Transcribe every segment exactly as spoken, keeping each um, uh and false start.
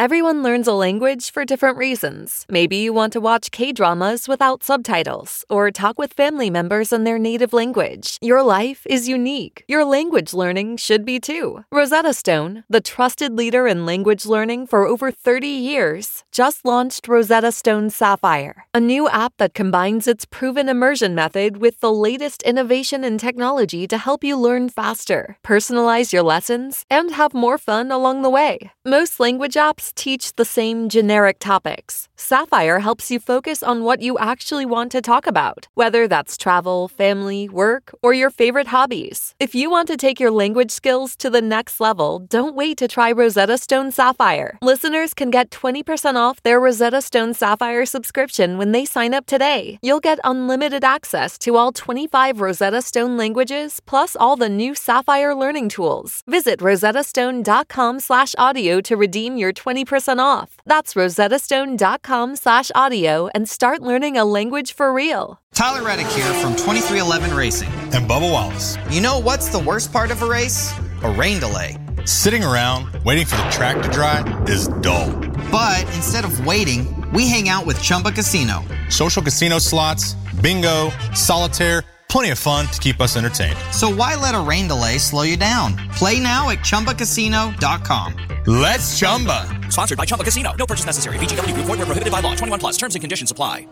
Everyone learns a language for different reasons. Maybe you want to watch K-dramas without subtitles or talk with family members in their native language. Your life is unique. Your language learning should be too. Rosetta Stone, the trusted leader in language learning for over thirty years, just launched Rosetta Stone Sapphire, a new app that combines its proven immersion method with the latest innovation in technology to help you learn faster, personalize your lessons, and have more fun along the way. Most language apps teach the same generic topics. Sapphire helps you focus on what you actually want to talk about, whether that's travel, family, work, or your favorite hobbies. If you want to take your language skills to the next level, don't wait to try Rosetta Stone Sapphire. Listeners can get twenty percent off their Rosetta Stone Sapphire subscription when they sign up today. You'll get unlimited access to all twenty-five Rosetta Stone languages, plus all the new Sapphire learning tools. Visit rosettastone.com slash audio to redeem your twenty percent off. That's rosettastone.com slash audio and start learning a language for real. Tyler Reddick here from twenty-three eleven Racing. And Bubba Wallace. You know what's the worst part of a race? A rain delay. Sitting around waiting for the track to dry is dull. But instead of waiting, we hang out with Chumba Casino. Social casino slots, bingo, solitaire, plenty of fun to keep us entertained. So why let a rain delay slow you down? Play now at chumba casino dot com. Let's Chumba. Sponsored by Chumba Casino. No purchase necessary. V G W Group. Void where prohibited by law. twenty-one plus. Terms and conditions apply.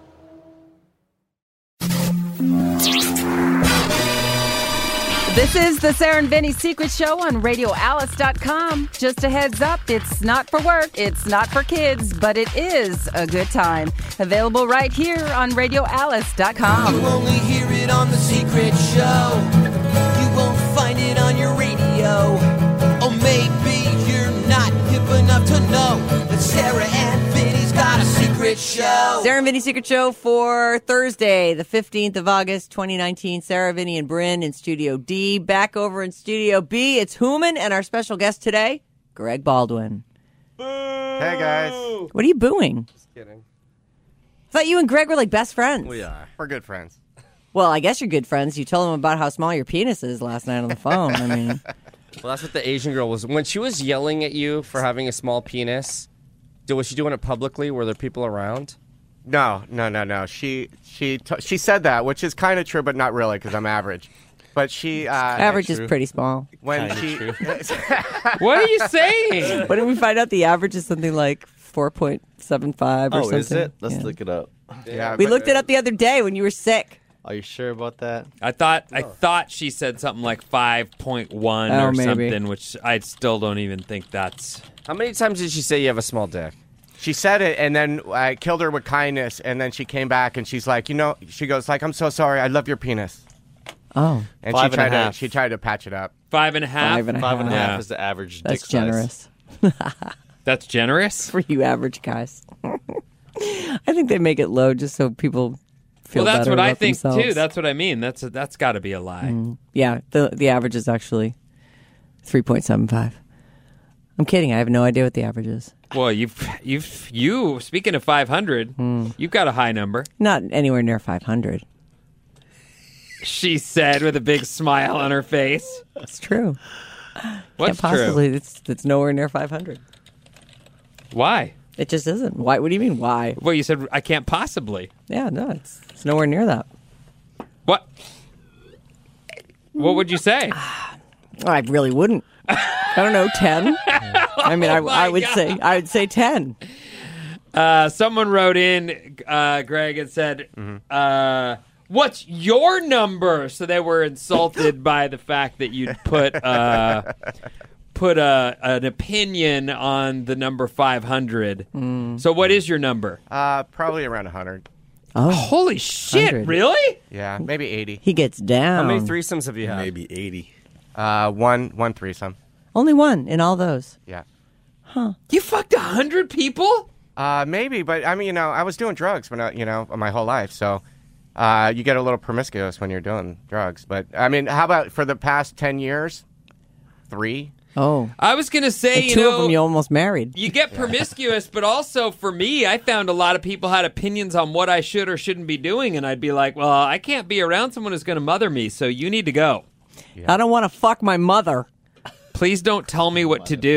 This is the Sarah and Vinny Secret Show on radio alice dot com. Just a heads up, it's not for work, it's not for kids, but it is a good time. Available right here on radio alice dot com. You only hear it on the Secret Show. You won't find it on your radio. Or maybe you're not hip enough to know that Sarah and Vinny's got a secret show. Sarah and Vinny Secret Show for Thursday, the fifteenth of August, twenty nineteen. Sarah, Vinny, and Bryn in Studio D. Back over in Studio B, it's Hooman and our special guest today, Greg Baldwin. Boo! Hey, guys. What are you booing? Just kidding. I thought you and Greg were like best friends. We are. We're good friends. Well, I guess you're good friends. You told him about how small your penis is last night on the phone. I mean... Well, that's what the Asian girl was. When she was yelling at you for having a small penis, was she doing it publicly? Were there people around? No, no, no, no. She she t- she said that, which is kind of true, but not really, because I'm average. But she... Uh, average is pretty small. When Kinda she... true. What are you saying? What did we find out? The average is something like four point seven five or oh, something. is it? Let's yeah. look it up. Yeah, we but, looked it up the other day when you were sick. Are you sure about that? I thought I thought she said something like five point one Oh, or maybe. something, which I still don't even think that's... How many times did she say you have a small dick? She said it, and then I killed her with kindness, and then she came back, and she's like, you know, she goes like, I'm so sorry, I love your penis. Oh. And Five she and a tried to half. she tried to patch it up. Five and a half? Five and a Five and a Yeah. half is the average That's dick generous. size. That's generous? For you average guys. I think they make it low just so people feel Well, that's better what I about think, themselves. too. That's what I mean. That's a, That's got to be a lie. Mm. Yeah, the the average is actually three point seven five. I'm kidding. I have no idea what the average is. Well, you've, you've, you, speaking of five hundred, you've got a high number. Not anywhere near five hundred. She said with a big smile on her face. It's true. What's Can't possibly, true? It's, it's nowhere near five hundred. Why? It just isn't. Why? What do you mean, why? Well, you said I can't possibly. Yeah, no, it's, it's nowhere near that. What? What would you say? I really wouldn't. I don't know, ten? I mean, I, Oh, I my would God. say I would say ten. Uh, someone wrote in, uh, Greg, and said, uh, what's your number? So they were insulted by the fact that you'd put uh, put a, an opinion on the number five hundred. Mm. So what is your number? Uh, probably around one hundred. Oh, Holy shit, one hundred. really? Yeah, maybe eighty. He gets down. How many threesomes have you had? Maybe eighty. Uh, one one threesome. Only one in all those. Yeah. You fucked one hundred people? Uh, maybe, but I mean, you know, I was doing drugs when I, you know, my whole life, so uh, you get a little promiscuous when you're doing drugs. But I mean, how about for the past ten years? Three. Oh, I was going to say, and you two know, of them you almost married. you get promiscuous, but also for me, I found a lot of people had opinions on what I should or shouldn't be doing, and I'd be like, well, I can't be around someone who's going to mother me, so you need to go. I don't want to fuck my mother. Please don't tell me what to do.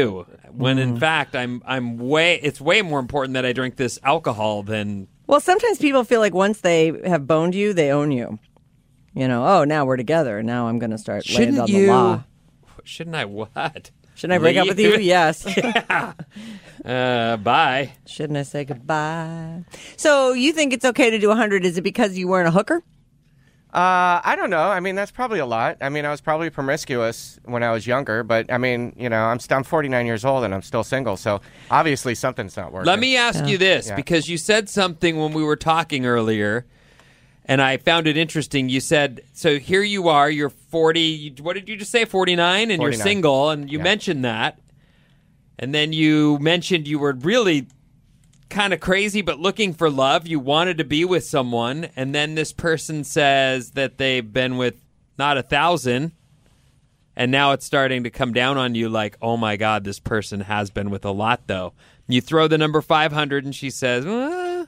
When in fact, I'm I'm way. It's way more important that I drink this alcohol than. Well, sometimes people feel like once they have boned you, they own you. You know, oh, now we're together. Now I'm going to start laying Shouldn't down you? the law. Shouldn't I what? Shouldn't I break up with you? Yes. yeah. Uh, bye. Shouldn't I say goodbye? So you think it's okay to do one hundred? Is it because you weren't a hooker? Uh, I don't know. I mean, that's probably a lot. I mean, I was probably promiscuous when I was younger, but I mean, you know, I'm st- I'm forty-nine years old and I'm still single, so obviously something's not working. Let me ask Yeah. you this, Yeah. because you said something when we were talking earlier, and I found it interesting. You said, so here you are, you're forty, you- what did you just say, forty-nine, and you're forty-nine. single, and you Yeah. mentioned that, and then you mentioned you were really kind of crazy but looking for love. You wanted to be with someone, and then this person says that they've been with not a thousand, and now it's starting to come down on you like, oh my God, this person has been with a lot though. You throw the number five hundred and she says, uh.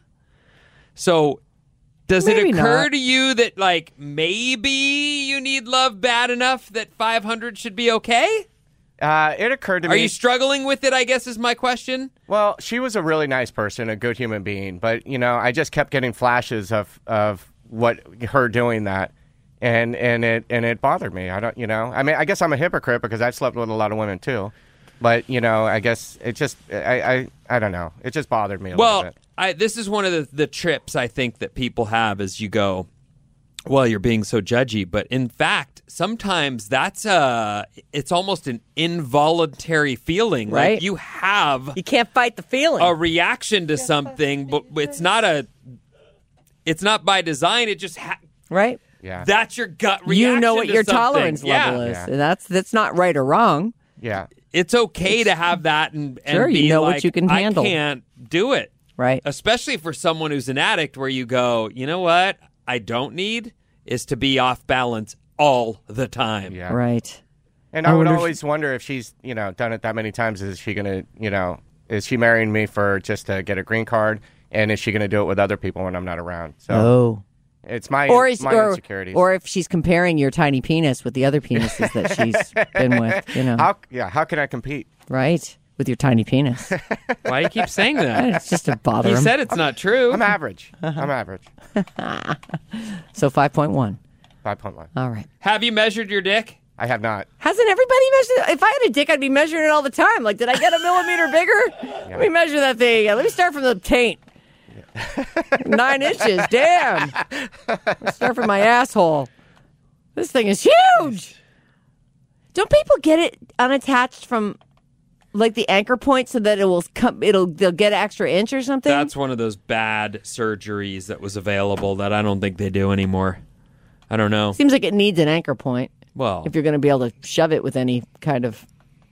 So does Maybe it occur not. to you that like maybe you need love bad enough that five hundred should be okay? Uh, it occurred to Are me. you struggling with it, I guess is my question? Well, she was a really nice person, a good human being, but you know, I just kept getting flashes of of what her doing that, and and it and it bothered me. I don't, you know, I mean, I guess I'm a hypocrite because I've slept with a lot of women too, but you know, I guess it just, I I, I don't know, it just bothered me a Well, little bit. I, this is one of the, the trips I think that people have as you go, well, you're being so judgy. But in fact, sometimes that's a, it's almost an involuntary feeling. Right. Like you have You can't fight the feeling. a reaction to something, but it's not a, it's not by design. It just, ha- right? Yeah, that's your gut reaction. You know what to your something. tolerance Yeah. level is. Yeah. That's that's not right or wrong. yeah. It's okay to have that and, and Sure, you be know what like, you can handle. I can't do it. Right. Especially for someone who's an addict where you go, you know what I don't need is to be off balance all the time. Yeah. Right. And I I would wonder if- always wonder if she's, you know, done it that many times. Is she gonna, you know, is she marrying me for just to get a green card, and is she gonna do it with other people when I'm not around? So Oh. it's my Or is my or, insecurities. or if she's comparing your tiny penis with the other penises that she's been with, you know. how yeah, how can I compete? Right. With your tiny penis. Why do you keep saying that? It's just to bother He him. said it's not true. I'm average. Uh-huh. I'm average. So five point one. Five point one. All right. Have you measured your dick? I have not. Hasn't everybody measured? If I had a dick, I'd be measuring it all the time. Like, did I get a millimeter bigger? Let me measure that thing. Let me start from the taint. Nine inches. Damn. Let's start from my asshole. This thing is huge. Don't people get it unattached from, like, the anchor point so that it will come? It'll they'll get an extra inch or something. That's one of those bad surgeries that was available that I don't think they do anymore. I don't know. Seems like it needs an anchor point. Well, If you're going to be able to shove it with any kind of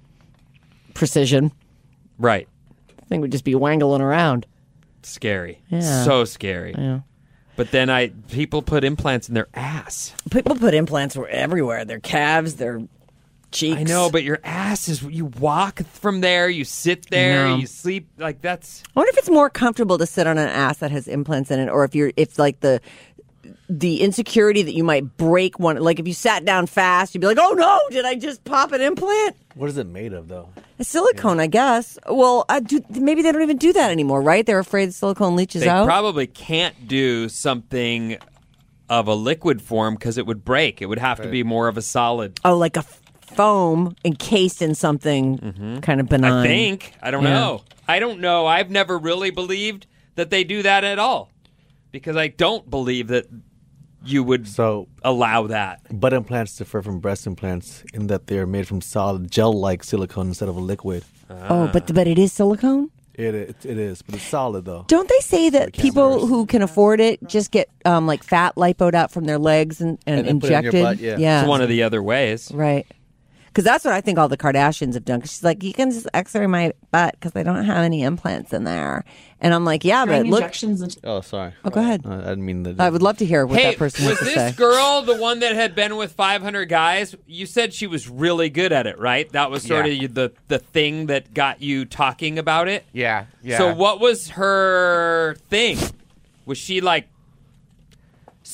precision, right. the thing would just be wangling around. Scary. Yeah. So scary. Yeah. But then I people put implants in their ass. People put implants everywhere. Their calves, their cheeks. I know, but your ass is you walk from there, you sit there, know. you sleep like that's I wonder if it's more comfortable to sit on an ass that has implants in it, or if you're if like the the insecurity that you might break one. Like if you sat down fast, you'd be like, "Oh no, did I just pop an implant?" What is it made of, though? A silicone, I guess. Well, I do, maybe they don't even do that anymore, right? They're afraid the silicone leaches they out. probably can't do something of a liquid form because it would break. It would have to be more of a solid. oh, like a f- foam encased in something kind of benign. I think. I don't Yeah. know. I don't know. I've never really believed that they do that at all because I don't believe that you would So, allow that. butt implants differ from breast implants in that they're made from solid gel-like silicone instead of a liquid. Oh, but but it is silicone. It it, it is, but it's solid though. Don't they say that can't people burst. who can afford it just get um, like fat lipoed out from their legs and, and, And then put it in your injected? butt, yeah. It's one of the other ways. right. Because that's what I think all the Kardashians have done. Because she's like, you can just X-ray my butt because they don't have any implants in there. And I'm like, yeah, but look. Oh, sorry. Oh, go ahead. Uh, I didn't mean that. I would love to hear what Hey, that person was has to this say. girl the one that had been with five hundred guys? You said she was really good at it, right? That was sort Yeah. of the the thing that got you talking about it. Yeah, yeah. So what was her thing? Was she like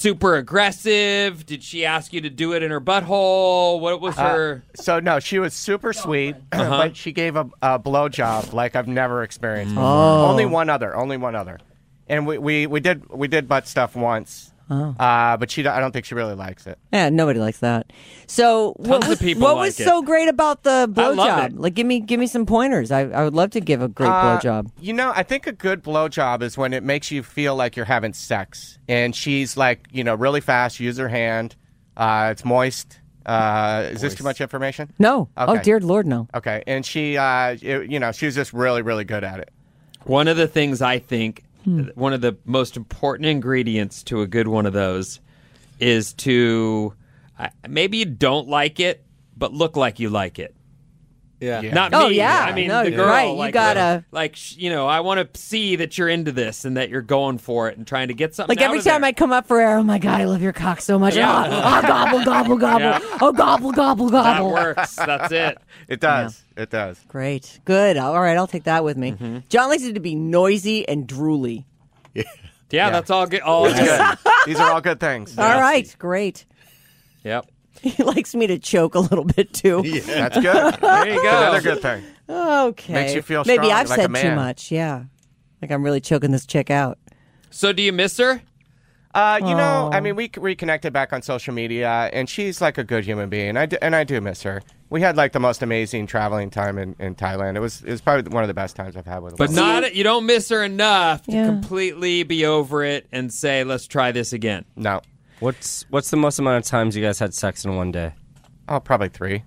super aggressive? Did she ask you to do it in her butthole? What was her? Uh, so no, she was super sweet, Uh-huh. but she gave a, a blowjob like I've never experienced before. Oh. Only one other, only one other, and we, we, we did we did butt stuff once. Oh. Uh, but she, I don't think she really likes it. Yeah, nobody likes that. So, what Tons of was people what like was it. so great about the I love blowjob? it. Like, give me give me some pointers. I, I would love to give a great Uh, blowjob. You know, I think a good blowjob is when it makes you feel like you're having sex. And she's like, you know, really fast, use her hand. Uh, it's moist. Uh, is this too much information? No. Oh, Okay. dear Lord, no. Okay. And she, uh, it- you know, she was just really, really good at it. One of the things I think, Hmm. one of the most important ingredients to a good one of those is to, uh, maybe you don't like it, but look like you like it. Yeah. Not Oh, me. yeah. I mean, No, the you're girl. right. You Like, gotta- like, sh- you know, I want to see that you're into this and that you're going for it and trying to get something Like every out of time there. I come up for air, oh my God, I love your cock so much. Yeah. Oh, oh, gobble, gobble, gobble. Yeah. Oh, gobble, gobble, That gobble. works. That's it. It does. It does. Great. Good. All right, I'll take that with me. Mm-hmm. John likes it to be noisy and drooly. Yeah, that's all good. All That's good. These are all good things. All right, great. Yep. He likes me to choke a little bit too. That's good. There you go. Another good thing. Okay. Makes you feel Maybe strong, I've like a said too man. much. Yeah. Like I'm really choking this chick out. So, do you miss her? Uh, you know, Oh. I mean, we c- reconnected back on social media, and she's like a good human being. I do, and I do miss her. We had like the most amazing traveling time in, in Thailand. It was it was probably one of the best times I've had with her. But not you don't miss her enough Yeah. to completely be over it and say, "Let's try this again." No. What's what's the most amount of times you guys had sex in one day? Oh, probably three.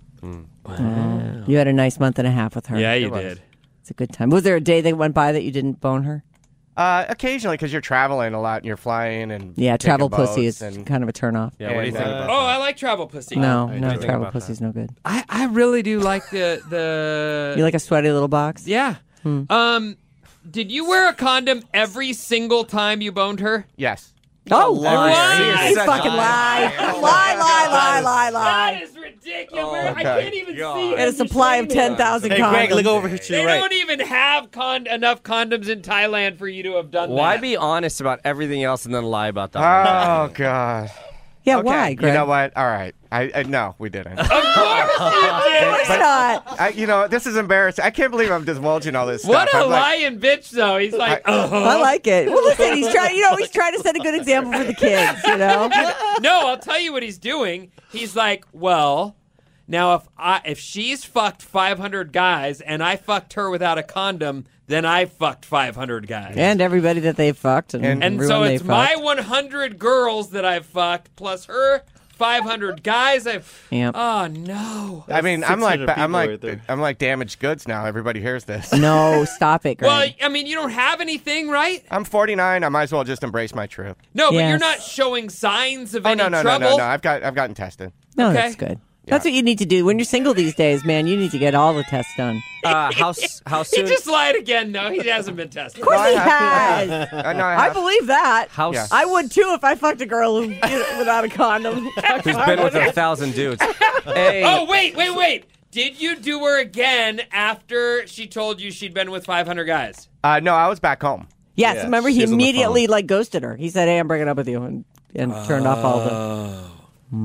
You had a nice month and a half with her. Yeah, you It was. did. It's a good time. Was there a day that went by that you didn't bone her? Uh, occasionally, because you're traveling a lot and you're flying and Yeah, taking travel pussy boats is and, kind of a turnoff. Yeah, what do you and, think uh, about Oh, that? I like travel pussy. No, I no, do think travel about pussy's no good. I, I really do like the the. You like a sweaty little box? Yeah. Um, did you wear a condom every single time you boned her? Yes. Oh, liar. lie. You're such fucking a lie. Lie, lie, lie, lie, lie. is ridiculous. I okay. can't even see. And a supply of ten thousand Hey, condoms. Greg, look over here to They your right. don't even have con- enough condoms in Thailand for you to have done Why that. be honest about everything else and then lie about that? Oh God. Yeah, Okay, why, Greg? You know what? All right. I, I no, we didn't. Of course you did. It's not. I, you know, this is embarrassing. I can't believe I'm divulging all this What stuff. a I'm like, lying bitch, though. He's like, oh. I like it. Well, listen, he's trying. You know, he's trying to set a good example for the kids. You know. No, I'll tell you what he's doing. He's like, well, now if I if she's fucked five hundred guys and I fucked her without a condom, then I fucked five hundred guys. And everybody that they've fucked, and, And- And everyone so they it's my fucked. one hundred girls that I've fucked plus her five hundred guys. I've. Yep. Oh no. I mean, I'm like, six hundred I'm people like, right there. I'm like damaged goods now. Everybody hears this. No, stop it, Greg. Well, I mean, you don't have anything, right? I'm forty-nine. I might as well just embrace my truth. No, but Yes. you're not showing signs of Oh any no, no, no, trouble. no, no. I've got, I've gotten tested. no, okay. that's good. That's what you need to do when you're single these days, man. You need to get all the tests done. Uh, how s- how He soon? just lied again. No, he hasn't been tested. Of course I he have. has. I know. I, I have. believe that. How Yeah. s- I would too if I fucked a girl who, without a condom. Who's been with a thousand dudes? Hey, Oh, wait, wait, wait. Did you do her again after she told you she'd been with five hundred guys? Uh, no, I was back home. Yes, Yeah, remember he she's on the immediately like ghosted her. He said, "Hey, I'm breaking up with you," and, and turned off all the.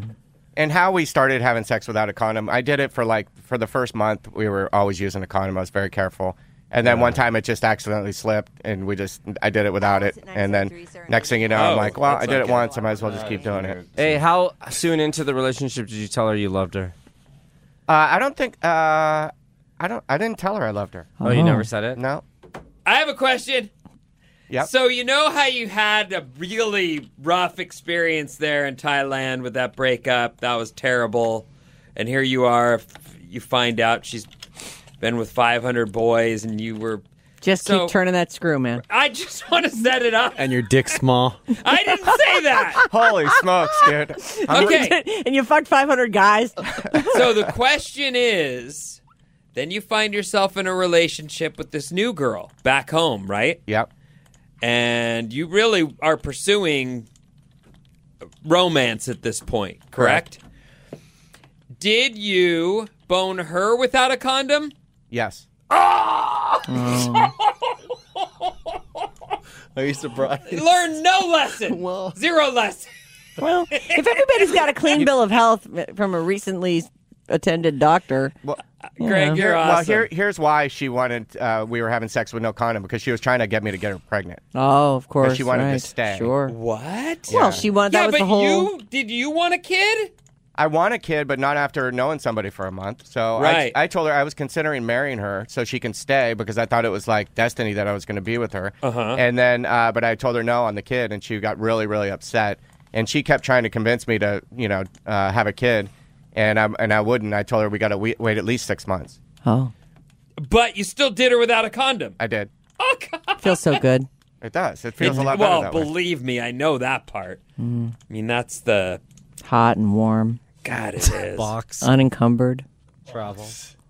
And how we started having sex without a condom, I did it for like for the first month. We were always using a condom. I was very careful. And then one time it just accidentally slipped, and we just I did it without it. And then next thing you know, I'm Oh, like, well, I that's did it okay. once. I might as well just keep doing it. hey, how soon into the relationship did you tell her you loved her? Uh, I don't think uh, I don't. I didn't tell her I loved her. Oh, you never said it? No. I have a question. Yep. So you know how you had a really rough experience there in Thailand with that breakup? That was terrible. And here you are. f- You find out she's been with five hundred boys, and you were. Just So- keep turning that screw, man. I just want to set it up. And your dick's small. I didn't say that. Holy smokes, dude! I'm- Okay. And you fucked five hundred guys. So the question is, then you find yourself in a relationship with this new girl back home, right? Yep. And you really are pursuing romance at this point, correct? Did you bone her without a condom? Yes. Are you surprised? Learn no lesson. Well- Zero lesson. Well, if everybody's got a clean bill of health from a recently attended doctor, Well, you Greg, know. you're well, awesome. here, here's why she wanted. Uh, we were having sex with no condom because she was trying to get me to get her pregnant. Oh, of course. she wanted to right. stay. Sure. What? Well, she wanted that yeah, was but the whole. you did you want a kid? I want a kid, but not after knowing somebody for a month. So Right. I, I told her I was considering marrying her so she can stay because I thought it was like destiny that I was going to be with her. Uh-huh. And then, uh, but I told her no on the kid, and she got really, really upset. And she kept trying to convince me to, you know, uh, have a kid, and I and I wouldn't. I told her we got to wait, wait at least six months. Oh, But you still did her without a condom. I did. Oh, God. feels so good. It does. It feels It- a lot well, better that way. believe me, I know that part. Mm. I mean, that's the Hot and warm, God. It is. Box. unencumbered. Travel.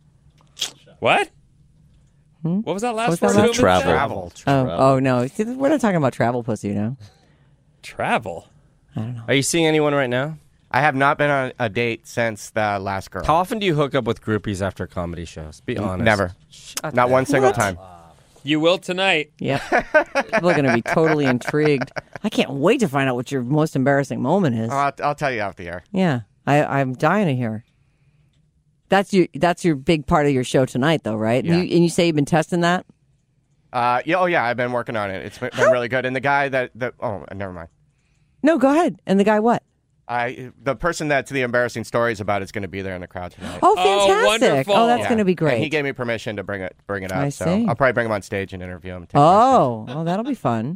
What? What was that last Hmm? What was word? that Ruben last- said? Travel. Oh, oh no, See, we're not talking about travel pussy, you know. Travel. Are you seeing anyone right now? I have not been on a date since the last girl. How often do you hook up with groupies after comedy shows? Be honest. Never. Not one single time. You will tonight. Yep. People are going to be totally intrigued. I can't wait to find out what your most embarrassing moment is. I'll, I'll tell you off the air. Yeah, I, I'm dying to hear. That's your that's your big part of your show tonight, though, right? Yeah. And, you, and you say you've been testing that. Uh, yeah, oh yeah, I've been working on it. It's been, been really good. And the guy that, that oh, never mind. No, go ahead. And the guy, what? I the person that's the embarrassing stories about is going to be there in the crowd tonight. Oh, Oh, fantastic! wonderful. Oh, that's Yeah. going to be And great. he gave me permission to bring it bring it up. I so see. I'll probably bring him on stage and interview him. take Oh, oh, that'll be fun.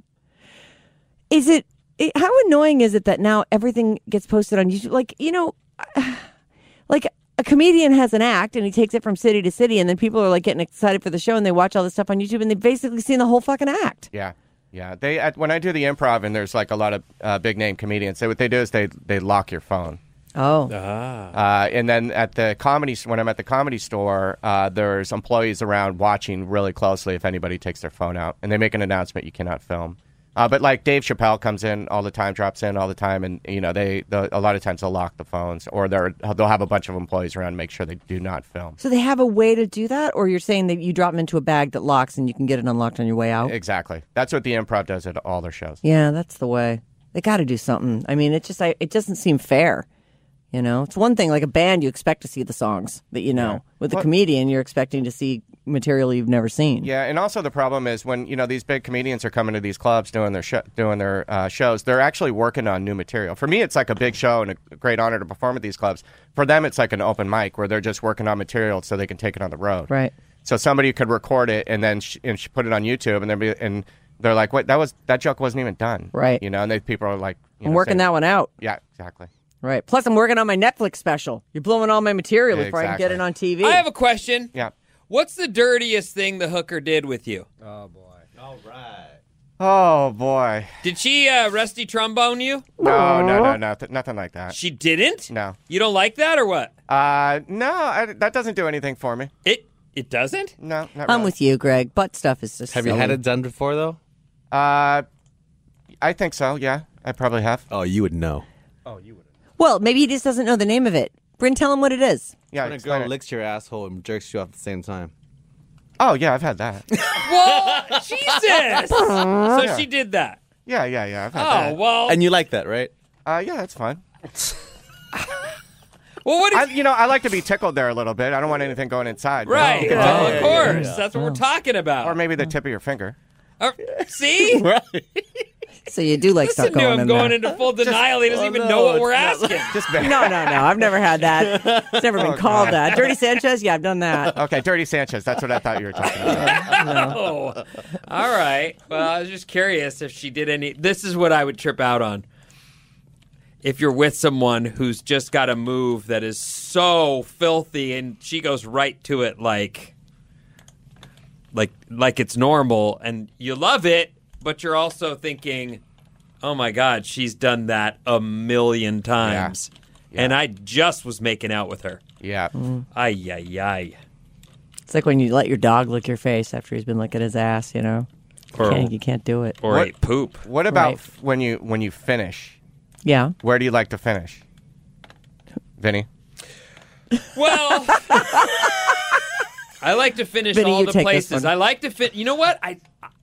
Is it, it? How annoying is it that now everything gets posted on YouTube? Like, you know, like a comedian has an act and he takes it from city to city, and then people are like getting excited for the show and they watch all this stuff on YouTube and they've basically seen the whole fucking act. Yeah, yeah. They at, when I do the improv and there's like a lot of uh, big name comedians. So what they do is they they lock your phone. Oh, Ah. Uh, and then at the comedy, when I'm at the comedy store, uh, there's employees around watching really closely if anybody takes their phone out, and they make an announcement you cannot film. Uh, but like Dave Chappelle comes in all the time, drops in all the time, and you know they the, a lot of times they'll lock the phones, or they're they'll have a bunch of employees around to make sure they do not film. so they have a way to do that, or you're saying that you drop them into a bag that locks and you can get it unlocked on your way out? Exactly. That's what the improv does at all their shows. Yeah, that's the way. They got to do something. I mean, it just I, it doesn't seem fair. You know, it's one thing like a band, you expect to see the songs that you know. Yeah. With a Well- comedian, you're expecting to see material you've never seen. Yeah, and also the problem is when you know these big comedians are coming to these clubs doing their sh- doing their uh, shows, they're actually working on new material. For me, it's like a big show and a great honor to perform at these clubs. For them, it's like an open mic where they're just working on material so they can take it on the road. Right. So somebody could record it and then sh- and sh- put it on YouTube, and then be and they're like, "What? That was that joke wasn't even done." Right. You know, and they, people are like, you I'm know, working saying- that one out. Yeah, exactly. Right. Plus, I'm working on my Netflix special. You're blowing all my material Yeah, before I can get exactly. it on T V. I have a question. Yeah. What's the dirtiest thing the hooker did with you? Oh boy. Did she uh, rusty trombone you? No, no, no, nothing, nothing like that. She didn't? No. You don't like that or what? Uh, no, I, that doesn't do anything for me. It it doesn't? No, not I'm really. with you, Greg. Butt stuff is just Have you silly. had it done before, though? Uh, I think so. Yeah, I probably have. Oh, you would know. Well, maybe he just doesn't know the name of it. Bryn, tell him what it is. Yeah, When a explain girl it. licks your asshole and jerks you off at the same time. Oh yeah, I've had that. Well, Jesus! So Yeah. she did that. Yeah, yeah, yeah. I've had Oh, that. well. And you like that, right? Uh, yeah, that's fun. Well, what I, if... you know, I like to be tickled there a little bit. I don't want anything going inside. Right. You can Well, tickle of it. course. That's what we're talking about. Or maybe the tip of your finger. Uh, see? Right. So you do like Listen stuff to going him in going there. into full denial. He doesn't Oh, even no, know what it's we're not- asking. Just bad. No, no, no. I've never had that. It's never been Oh, called God. that. Dirty Sanchez? Yeah, I've done that. Okay, Dirty Sanchez. That's what I thought you were talking about. Oh, all right. Well, I was just curious if she did any. This is what I would trip out on. If you're with someone who's just got a move that is so filthy and she goes right to it like like like it's normal and you love it, but you're also thinking, "Oh my god, she's done that a million times." Yeah. And I just was making out with her. Yeah. Ay ay ay. It's like when you let your dog lick your face after he's been licking his ass, you know? You Or- can't, you can't do it. Or What- ate poop. What about Right. f- when you when you finish? Yeah. Where do you like to finish, Vinny? Well, I like to finish Vinny, all you the take this places. one. I like to fit. You know what? I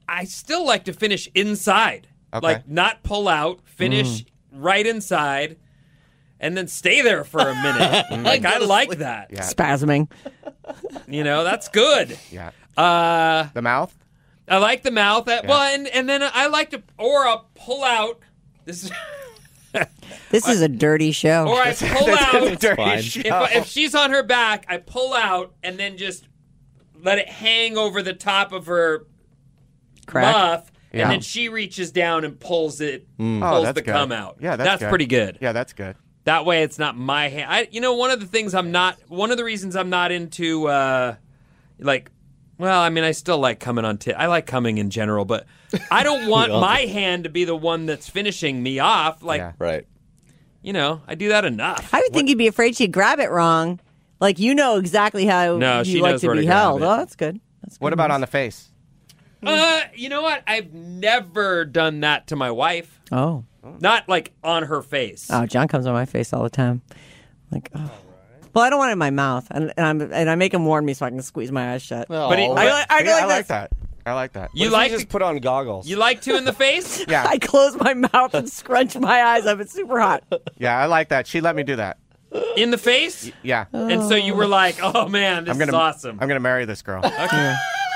I still like to finish inside. Okay. Like, not pull out, finish right inside, and then stay there for a minute. Like, I like that. Yeah. Spasming. You know, that's good. Yeah. Uh, The mouth? I like the mouth. That, Yeah. Well, and, and then I like to, or I'll pull out. This is, This is a dirty show. or I pull out. Dirty fine. show. If, I- if she's on her back, I pull out and then just let it hang over the top of her Crack. muff, Yeah. and then she reaches down and pulls it, Oh, pulls that's the good. cum out. Yeah, that's, good. pretty good. Yeah, that's good. That way, it's not my hand. I, you know, one of the things I'm not, one of the reasons I'm not into, uh, like, well, I mean, I still like coming on tit. I like coming in general, but I don't want all my hand to be the one that's finishing me off. Like, Yeah. Right. you know, I do that enough. I would think you'd be afraid she'd grab it wrong. Like, you know exactly how No, you she like knows to where be to grab held. it. Oh, that's good. That's good What about news. on the face? Uh, you know what? I've never done that to my wife. Oh. Not like on her face. Oh, John comes on my face all the time. Like, oh. Well, I don't want it in my mouth, and, and I'm and I make him warn me so I can squeeze my eyes shut. But it- Oh. I, like- I, Yeah, go like I like this. that. I like that. you What if like just to, put on goggles? you like to in the face? Yeah, I close my mouth and scrunch my eyes up. It's super hot. yeah, I like that. She let me do that. In the face? Yeah, And so you were like, "Oh man, this I'm gonna is awesome." I'm gonna marry this girl. Okay.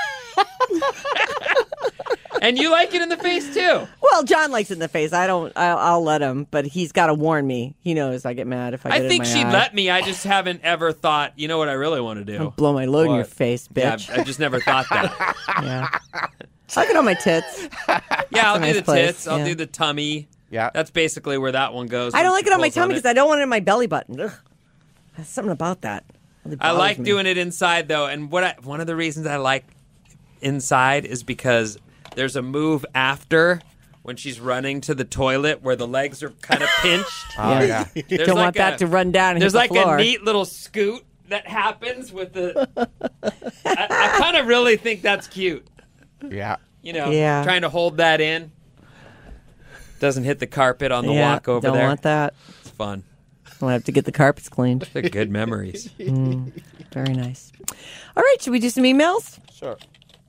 And you like it in the face too. Well, John likes it in the face. I don't. I'll, I'll let him, but he's got to warn me. He knows I get mad if I get I it think in my she'd eye. let me. I just haven't ever thought, you know what I really want to do? Blow my load in your What? face, Yeah, bitch. I just never thought that. Yeah. I'll get on my tits. Yeah, I'll a do nice the place, tits. I'll yeah. do the tummy. Yeah. That's basically where that one goes. I when don't she like it on my pulls tummy it. because I don't want it in my belly button. Ugh. There's something about that. Really I bothers like me. doing it inside though, and what I, one of the reasons I like inside is because there's a move after when she's running to the toilet where the legs are kind of pinched. Oh yeah. There's Don't like want that a- to run down and There's hit like the floor. a neat little scoot that happens with the. I, I kind of really think that's cute. Yeah. You know, Yeah. trying to hold that in. Doesn't hit the carpet on the yeah, walk over don't there. want that. It's fun. I'll have to get the carpets cleaned. They're good memories. Very nice. All right, should we do some emails? Sure.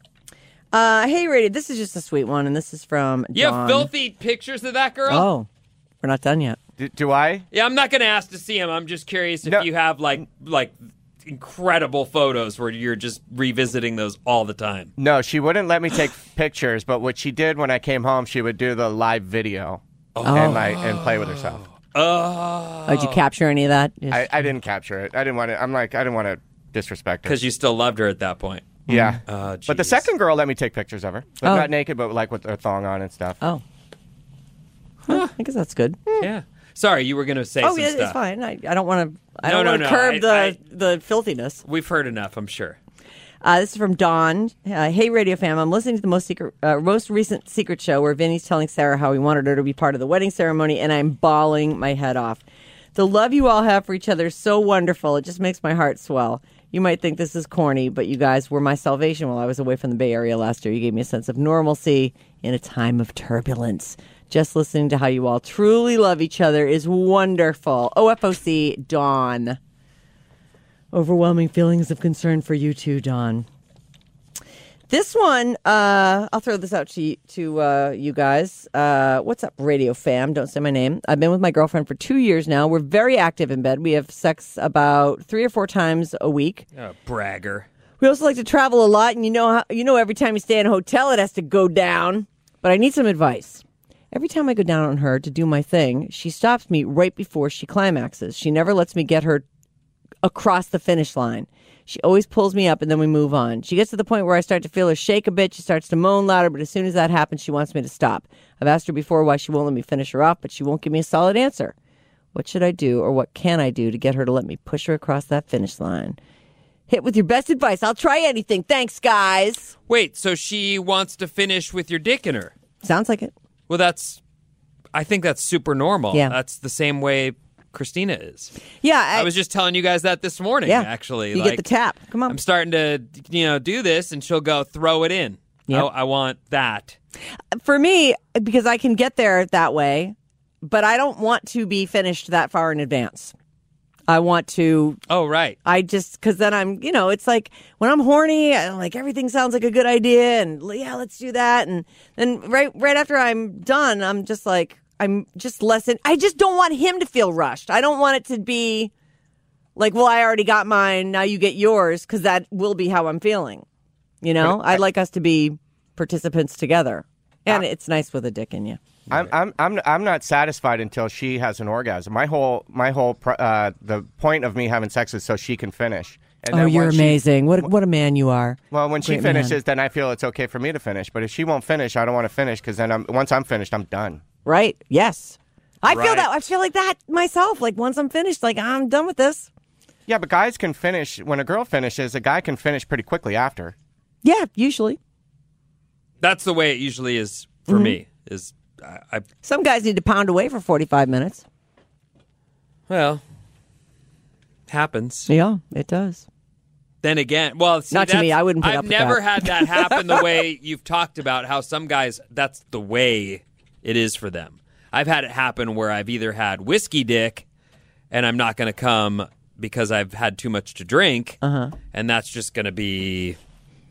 Uh, hey, Radio, this is just a sweet one, and this is from You have Dawn. filthy pictures of that girl? Oh, we're not done yet. Do, do I? Yeah, I'm not going to ask to see him. I'm just curious if No. you have like like incredible photos where you're just revisiting those all the time. No, she wouldn't let me take pictures. But what she did when I came home, she would do the live video and like and play with herself. Oh. Oh, did you capture any of that? Just- I, I didn't capture it. I didn't want to. I'm like I didn't want to disrespect her. Because you still loved her at that point. Yeah. Oh, but the jeez. second girl let me take pictures of her, but Oh. not naked, but like with her thong on and stuff. oh. Huh, I guess that's good. Yeah. Sorry, you were going to say Oh, some yeah, stuff. it's fine. I, I don't want to. I No, don't no, want to no, curb I- the I- the filthiness. We've heard enough, I'm sure. Uh, this is from Dawn. Uh, hey, Radio Fam. I'm listening to the most secret, uh, most recent secret show where Vinny's telling Sarah how he wanted her to be part of the wedding ceremony, and I'm bawling my head off. The love you all have for each other is so wonderful. It just makes my heart swell. You might think this is corny, but you guys were my salvation while I was away from the Bay Area last year. You gave me a sense of normalcy in a time of turbulence. Just listening to how you all truly love each other is wonderful. O F O C, Dawn. Overwhelming feelings of concern for you too, Dawn. This one, uh, I'll throw this out to you, to uh, you guys. Uh, what's up, Radio Fam? Don't say my name. I've been with my girlfriend for two years now. We're very active in bed. We have sex about three or four times a week. Oh, bragger. We also like to travel a lot, and you know how you know every time you stay in a hotel, it has to go down. But I need some advice. Every time I go down on her to do my thing, she stops me right before she climaxes. She never lets me get her across the finish line. She always pulls me up and then we move on. She gets to the point where I start to feel her shake a bit. She starts to moan louder, but as soon as that happens, she wants me to stop. I've asked her before why she won't let me finish her off, but she won't give me a solid answer. What should I do, or what can I do to get her to let me push her across that finish line? Hit with your best advice. I'll try anything. Thanks, guys. Wait, so she wants to finish with your dick in her? Sounds like it. Well, that's, I think that's super normal. Yeah. That's the same way Christina is. Yeah. I, was just telling you guys that this morning, Yeah. actually. You like, get the tap. Come on. I'm starting to, you know, do this, and she'll go, throw it in. Yep. Oh, I want that. For me, because I can get there that way, but I don't want to be finished that far in advance. I want to. Oh, right. I just, because then I'm, you know, it's like when I'm horny, I'm like everything sounds like a good idea, and yeah, let's do that. And then right, right after I'm done, I'm just like, I'm just less. In, I just don't want him to feel rushed. I don't want it to be like, well, I already got mine, now you get yours, because that will be how I'm feeling. You know, I'd like us to be participants together, and uh, it's nice with a dick in you. I'm I'm I'm I'm not satisfied until she has an orgasm. My whole my whole uh, the point of me having sex is so she can finish. And oh, then you're she, amazing! What a, what a man you are. Well, when Great she finishes, man. then I feel it's okay for me to finish. But if she won't finish, I don't want to finish because then I'm, once I'm finished, I'm done. Right? Yes. I Right. feel that. I feel like that myself. Like once I'm finished, like I'm done with this. Yeah, but guys can finish when a girl finishes. A guy can finish pretty quickly after. Yeah, usually. That's the way it usually is for Mhm. me. Is I, I Some guys need to pound away for forty-five minutes. well happens. Yeah, it does. Then again, well, see, Not to me. that's- I wouldn't put I've up with never that. had that happen the way you've talked about. How some guys, that's the way it is for them. I've had it happen where I've either had whiskey dick, and I'm not going to come because I've had too much to drink, uh-huh. and that's just going to be.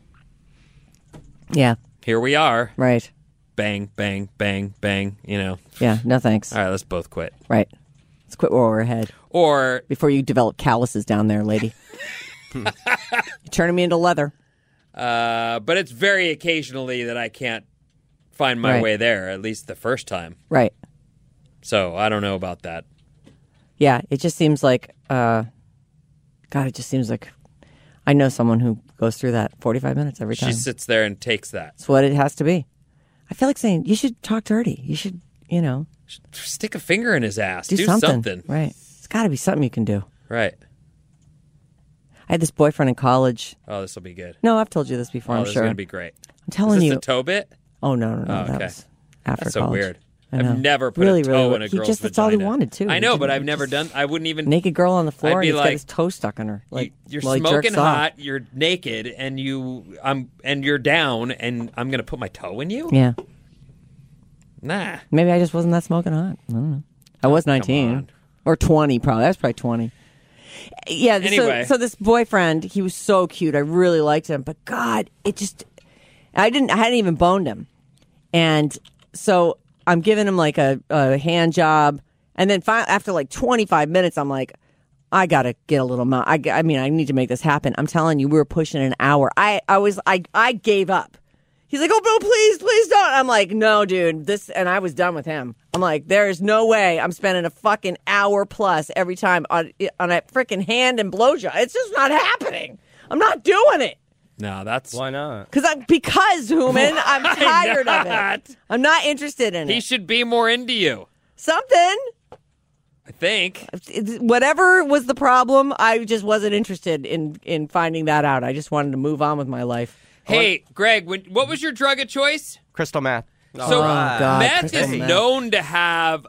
Yeah. Here we are. Right. Bang, bang, bang, bang. You know. Yeah. No thanks. All right, let's both quit. Right. Let's quit while we're ahead. Or before you develop calluses down there, lady. You're turning me into leather. Uh, but it's very occasionally that I can't find my Right. way there. At least the first time. Right. So I don't know about that. Yeah. It just seems like, uh, God, it just seems like I know someone who goes through that forty-five minutes every time. She sits there and takes that. That's what it has to be. I feel like saying, you should talk dirty. You should, you know. Stick a finger in his ass. Do, Do, something. something. Right. It's got to be something you can do. Right. I had this boyfriend in college. Oh, this will be good. No, I've told you this before, Oh, I'm this sure. is going to be great. I'm telling is this you. the toe bit? Oh, no, no, no. Oh, That okay. was after That's so college. weird. I know. I've never put really, a toe really, in a he girl's just, that's all he vagina. wanted, too. I He know, didn't- but I've never done. I wouldn't even. Naked girl on the floor, I'd and be he's got like, his toe stuck in her. Like You're while he smoking jerks off. hot. You're naked, and you, I'm, and you're down, and I'm going to put my toe in you. Yeah. Nah. Maybe I just wasn't that smoking hot. I don't know. I was nineteen. Or twenty, probably. I was probably twenty. Yeah, Anyway. so, so this boyfriend, he was so cute. I really liked him. But God, it just... I didn't. I hadn't even boned him. And so I'm giving him like a, a hand job. And then fi- after like twenty-five minutes, I'm like, I got to get a little... Mo- I, I mean, I need to make this happen. I'm telling you, we were pushing an hour. I, I was... I, I gave up. He's like, oh, no, please, please don't. I'm like, no, dude, this, and I was done with him. I'm like, there is no way I'm spending a fucking hour plus every time on on a freaking hand and blowjob. It's just not happening. I'm not doing it. No, that's why not? Because I'm because human, I'm Why tired of not? it. I'm not interested in He it. should be more into you. Something. I think. It's- Whatever was the problem, I just wasn't interested in in finding that out. I just wanted to move on with my life. Hey, Greg, when, what was your drug of choice? Crystal meth. So God, meth crystal is meth. known to have,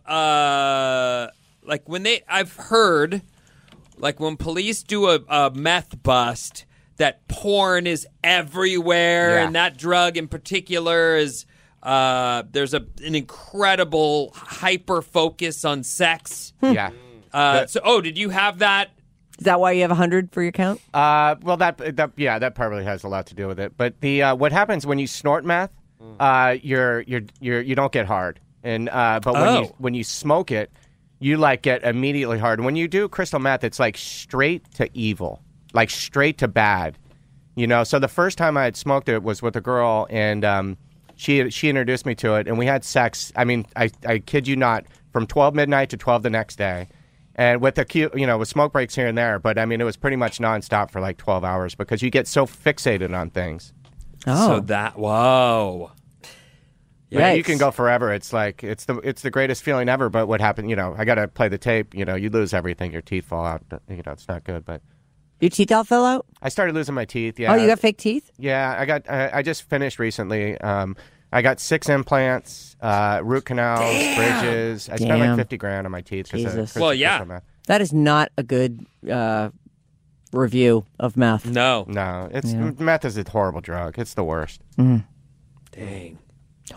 uh, like when they, I've heard, like when police do a, a meth bust, that porn is everywhere, Yeah. and that drug in particular is, uh, there's a an incredible hyper focus on sex. Yeah. Uh, The- so, oh, did you have that? Is that why you have a hundred for your count? Uh, well, that, that yeah, that probably has a lot to do with it. But the uh, what happens when you snort meth, uh, you're you're you're you don't get hard, and uh, but when Oh. you when you smoke it, you like get immediately hard. When you do crystal meth, it's like straight to evil, like straight to bad, you know. So the first time I had smoked it was with a girl, and um, she she introduced me to it, and we had sex. I mean, I I kid you not, from twelve midnight to twelve the next day. And with a cute, you know, with smoke breaks here and there, but I mean, it was pretty much nonstop for like twelve hours because you get so fixated on things. Oh. So that, whoa. Yeah, you can go forever. It's like it's the it's the greatest feeling ever. But what happened? You know, I got to play the tape. You know, you lose everything. Your teeth fall out. You know, it's not good. But Your teeth all fell out? I started losing my teeth. Yeah. Oh, you got fake teeth? Yeah, I got. I, I just finished recently. Um, I got six implants, uh, root canals, bridges. I spent Damn. like fifty grand on my teeth. 'cause of- Jesus. 'cause of Well, yeah. crystal meth. That is not a good uh, review of meth. No. No, it's Yeah. meth is a horrible drug. It's the worst. Mm. Dang.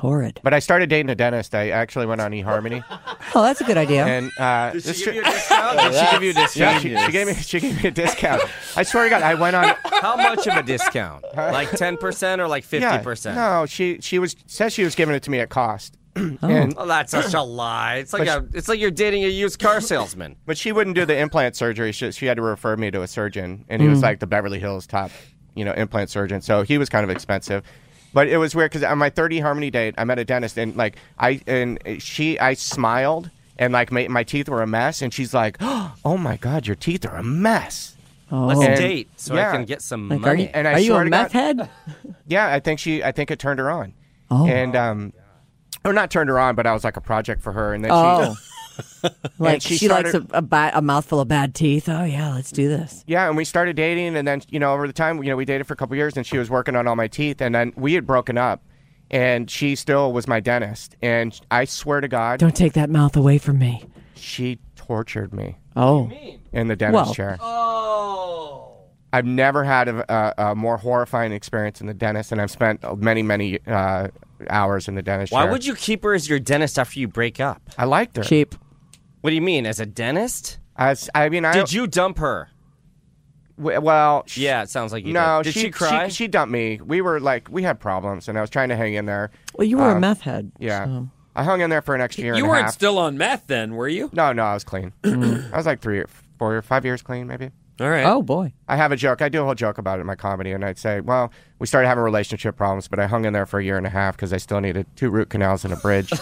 horrid. But I started dating a dentist. I actually went on eHarmony. Oh, that's a good idea. And uh, Did this she give tr- you a discount? Did she give you a Yeah, discount? she, she gave me she gave me a discount. I swear to God, I went on. How much of a discount? Like ten percent or like fifty percent? Yeah, no, she she was says she was giving it to me at cost. Oh. And, Well, that's such a lie. It's like But a, it's like you're dating a used car salesman. but she wouldn't do the implant surgery. She, she had to refer me to a surgeon, and he was Mm. like the Beverly Hills top, you know, implant surgeon. So he was kind of expensive. But it was weird because on my third eHarmony date, I met a dentist, and like I and she, I smiled, and like my, my teeth were a mess, and she's like, "Oh my God, your teeth are a mess." Oh. Let's And- date so yeah. I can get some Like, are money. you, And I are you swear a to meth God- head? Yeah, I think she, I think it turned her on. Oh. And um, or not turned her on, but I was like a project for her, and then Oh. she, Like she she, likes started- a, a, ba- a mouthful of bad teeth. Oh, yeah, let's do this. yeah, and we started dating, and then you know over the time, you know, we dated for a couple years, and she was working on all my teeth, and then we had broken up, and she still was my dentist, and I swear to God, Don't take that mouth away from me. she tortured me Oh. in the dentist Well. chair. Oh. I've never had a, a, a more horrifying experience in the dentist, and I've spent many, many uh, hours in the dentist Why chair. would you keep her as your dentist after you break up? I liked her. Cheap. What do you mean, as a dentist? As, I mean, I Did you dump her? w- well, sh- Yeah, it sounds like you no, did. Did she, she cry? She, she dumped me. We were like, we had problems, and I was trying to hang in there. Well, you were a Um, meth head. Yeah, so- I hung in there for an extra year You and a weren't half. still on meth then, were you? No, no, I was clean. I was like three, or four, or five years clean, maybe. All right. Oh, boy. I have a joke. I do a whole joke about it in my comedy, and I'd say, well, we started having relationship problems, but I hung in there for a year and a half because I still needed two root canals and a bridge.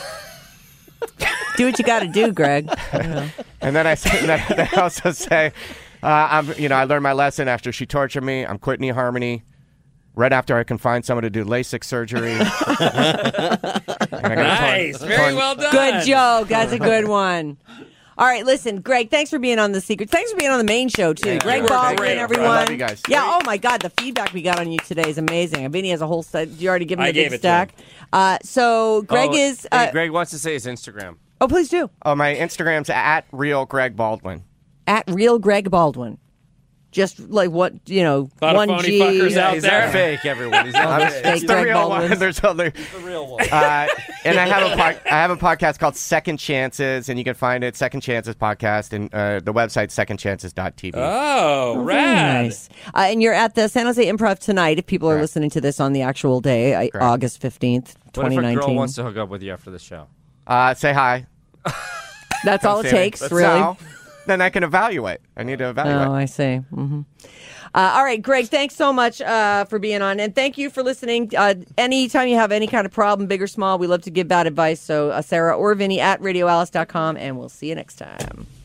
Do what you got to do, Greg. And then I say, and then, then I also say, uh, I'm, you know, I learned my lesson after she tortured me. I'm quitting eHarmony. Right after I can find someone to do LASIK surgery. And I got Nice. torn- Very torn- well done. Good joke. That's a good one. All right, listen, Greg, thanks for being on The Secret. Thanks for being on the main show, too. Thank Greg you. Baldwin, Thank you. everyone. I love you guys. Yeah, oh, my God, the feedback we got on you today is amazing. Vinny has a whole set. You already given I the big gave it to stack. Uh, so Greg Oh, is... hey, Uh, Greg wants to say his Instagram. oh, please do. Oh, my Instagram's at real Greg Baldwin. At Real Greg Baldwin. Just like what, you know, Lot of one phony G. fuckers Yeah, out he's there. not fake, everyone. He's not It's fake. fake It's the Greg real Baldwin. one. There's other. The real one. Uh, and I have a pod, I have a podcast called Second Chances, and you can find it Second Chances podcast, and uh, the website second chances dot t v. Oh, Very rad. nice. Uh, and you're at the San Jose Improv tonight if people are Correct. listening to this on the actual day, uh, Correct. August fifteenth, What twenty if a nineteen. girl wants to hook up with you after the show? Uh, say hi. That's all it See me. takes, That's really. all. Then I can evaluate. I need to evaluate. Oh, I see. hmm Uh, all right, Greg, thanks so much uh, for being on. And thank you for listening. Uh, anytime you have any kind of problem, big or small, we love to give bad advice. So uh, Sarah or Vinny at radio alice dot com, and we'll see you next time.